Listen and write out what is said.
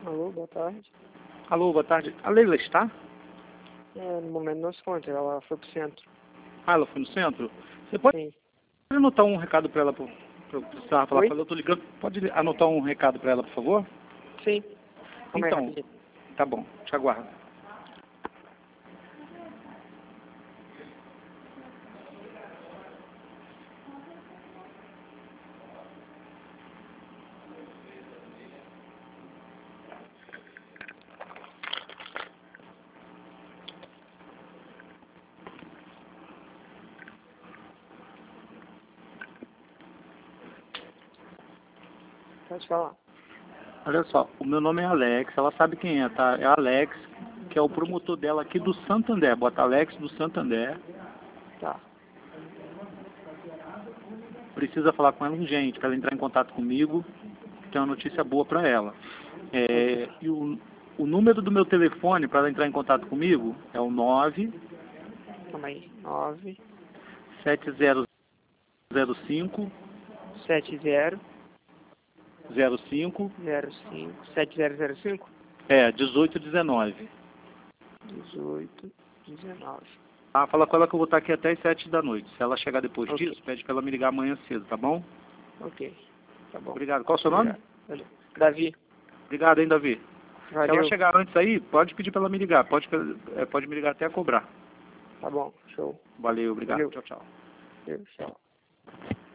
Alô, boa tarde. Alô, boa tarde. A Leila está? No momento não se encontra, ela foi pro centro. Ah, ela foi no centro? Você pode Sim. anotar um recado para ela, para eu precisar falar Oi? com ela? Eu tô ligando. Pode anotar um recado para ela, por favor? Sim. Calma aí, Então, rapidinho. tá bom, te aguardo. Pode falar. Olha só, o meu nome é Alex, ela sabe quem é, tá? É Alex, que é o promotor dela aqui do Santander. Bota Alex do Santander. Tá. Precisa falar com ela urgente, para ela entrar em contato comigo. Tem uma notícia boa para ela. Ok. E o número do meu telefone para ela entrar em contato comigo é o 9 Calma aí. 9 7005 70 05 05 7005 1819. 18 19. Ah, fala com ela que eu vou estar aqui até as 7 da noite. Se ela chegar depois Ok. disso, pede para ela me ligar amanhã cedo, tá bom? Ok. Tá bom. Obrigado. Qual o seu nome? Obrigado. Valeu. Davi. Obrigado, hein, Davi. Se ela Valeu. chegar antes aí, pode pedir para ela me ligar. Pode me ligar até cobrar. Tá bom. Show. Valeu, obrigado. Valeu. Tchau, tchau. Valeu. Tchau.